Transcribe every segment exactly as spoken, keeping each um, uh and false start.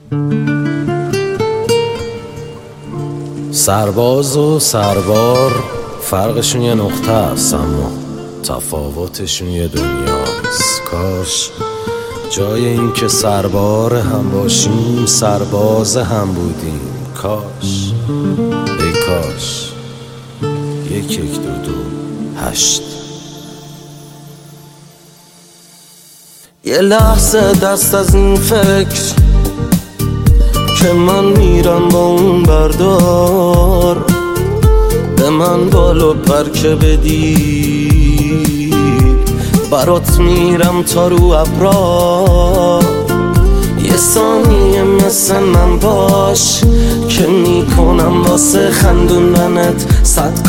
سرباز و سربار فرقشون یه نقطه است، اما تفاوتشون یه دنیاست. کاش جای این که سربار هم باشیم سرباز هم بودیم. کاش ای کاش یک یک دو دو هشت. یه لحظه دست از این فکر که من میرم با اون بردار، به من بالو پر که بدی برات میرم تا رو ابرا. یه ثانیه مثل من باش که میکنم واسه خندوندنت صد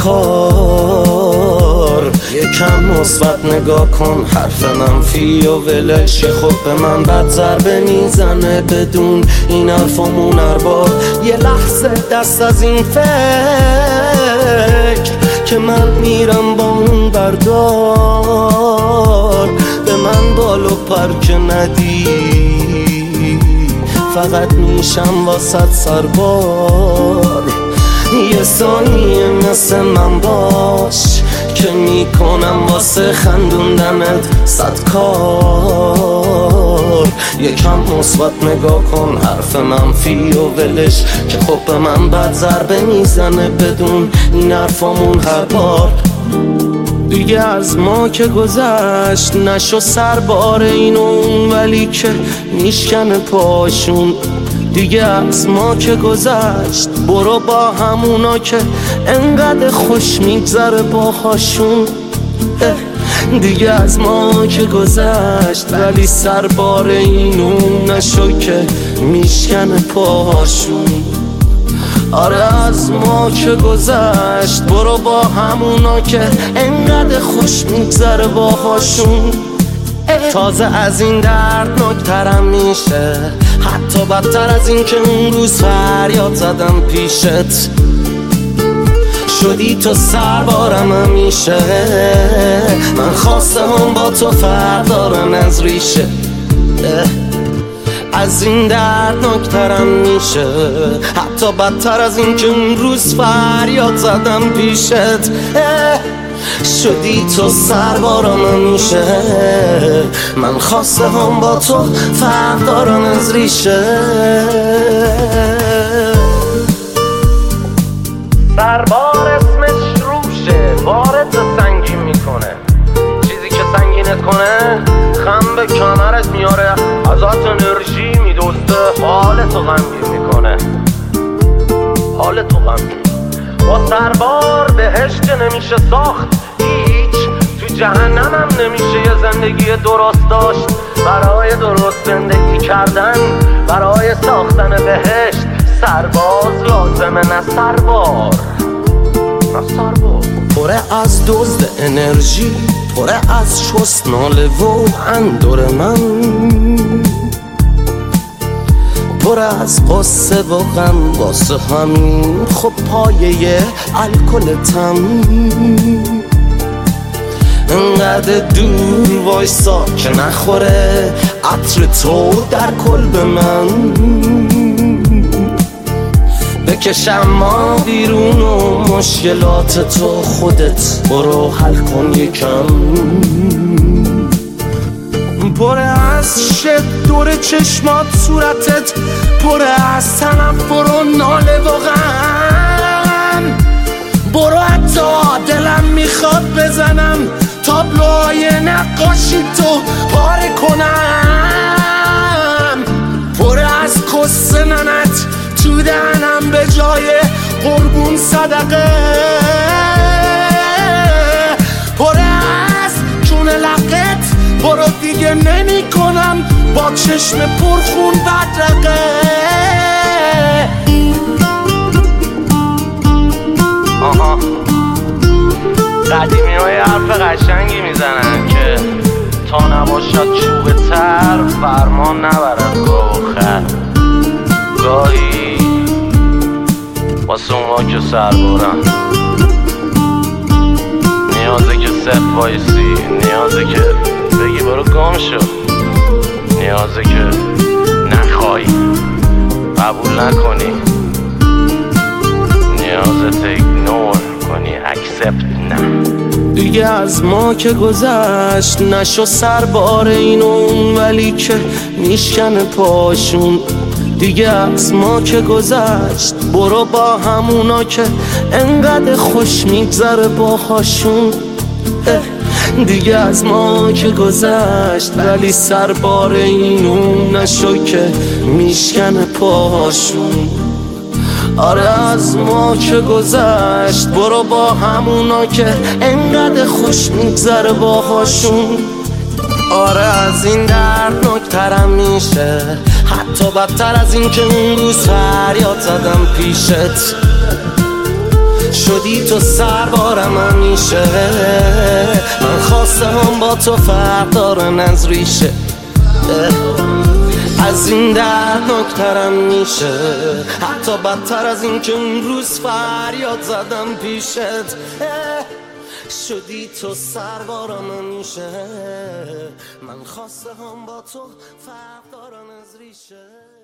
کار. یکم مثبت نگاه کن، حرف منفی و ولش. خب به من بد ضربه میزنه بدون این حرفامون ارباب. یه لحظه دست از این فکر که من میرم با اون بردار، به من بالو پر که ندی فقط میشم واسط سربار. یه ثانیه مثل من باش که میکنم واسه خندوندنت صد کار. یکم مثبت نگاه کن، حرف منفی و ولش که خب به من بد ضربه میزنه بدون این حرفامون هر بار. دیگه از ما که گذشت نشو سربار این و اون، ولی که میشکنه پاشون. دیگه از ما که گذشت برو با همونا که انقدر خوش میگذره باهاشون. دیگه از ما که گذشت ولی سربار این و اون نشو که میشکنه پاشون. آره از ما که گذشت برو با همونا که انقدر خوش میگذره باهاشون. تازه از این دردناکترم میشه، حتی بدتر از این که اون روز فریاد زدم پیشت. شدی تو سربارم همیشه، من خواستم با تو فرق دارن از ریشه. از این دردناکترم میشه، حتی بدتر از این که اون روز فریاد زدم پیشت. شدی تو سربارم همیشه، من خواسته هم با تو فرق دارم از ریشه. سربار اسمش روشه، بارت سنگین میکنه. چیزی که سنگینت کنه خم به کمرت میاره، ازت انرژی میدوسته، حالتو غمگین میکنه. حالتو غمگین با سربار بهشت نمیشه ساخت، هیچ تو جهنم هم نمیشه یه زندگی درست داشت. برای درست زندگی کردن، برای ساختن بهشت سرباز لازمه، نه سربار، نه سربار. پره از دزد انرژی، پره از شست ناله و اندور من، پره از قصه و غم واسه همین خب پایه الکلتم. انقدر دور وایسا که نخوره عطر تو در کلب من. بکشم ما بیرون و مشکلات تو خودت برو حل کن یکم. پره از شد دور چشمات صورتت، پره از تنفر و ناله و غم. برو حتی دلم میخواد بزنم تابلوهای نقاشی تو پاره کنم. پره از کس ننت تو دهنم به جای قربون صدقه. پره از جون لقت برو دیگه نمی کنم با چشم پرخون بدرقه. آها قدیمی های حرف قشنگی میزنن که تا نباشد چوب تر فرمان نبرد گاه و خر. گاهی واسه اونها که سربارن نیازه که صف وایسی، نیازه که بگی برو گم شو، نیازه که نخوای قبول نکنی، نیازت ایگنور کنی، اکسپت نه. دیگه از ما که گذشت نشو سربار اینون، ولی که میشکنه پاشون. دیگه از ما که گذشت برو با همونا که انقدر خوش میگذره باهاشون. دیگه از ما که گذشت ولی سربار اینون نشو که میشکنه پاهاشون. آره از ما که گذشت برو با همونا که انقدر خوش میگذره باهاشون. آره از این دردناکترم میشه، حتی بدتر از این که اون روز فریاد زدم پیشت. شدی تو سربارم همیشه، من خواسته هم با تو فرق دارن از ریشه. از این دردناکترم میشه، حتی بدتر از این که اون روز فریاد زدم پیشت. شدی تو سربارم همیشه، من خواسته هم با تو فرق دارن از ریشه.